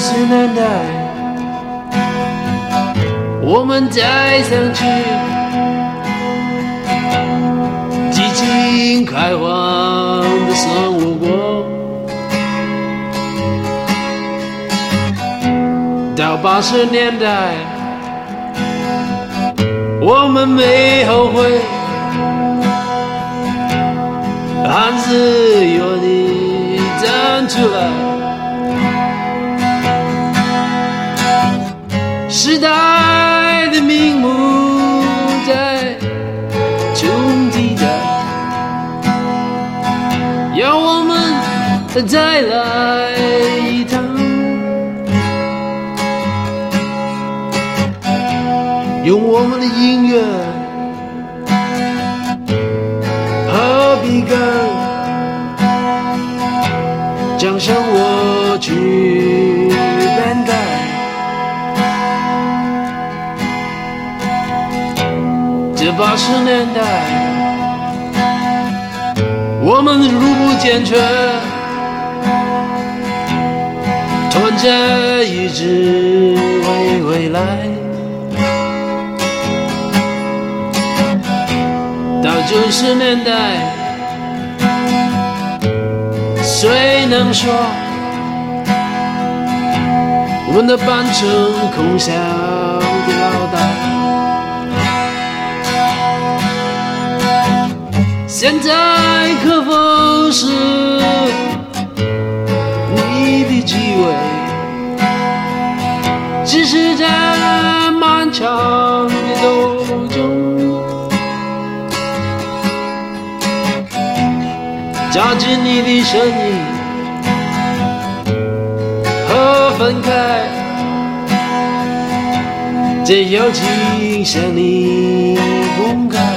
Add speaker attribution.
Speaker 1: 90年代，我们再相聚，激情开放的生活过。到80年代，我们没后悔，很自由地站出来。时代的名目在重替代，要我们再来一趟，用我们的音乐和笔杆，将生活去灌溉。这80年代，我们入不健全，团结一致为未来。到90年代，谁能说我们的扮成空想的脑袋？现在可否是你的机会？只是在漫长的路中，抓紧你的声音和分开，这友情向你公开。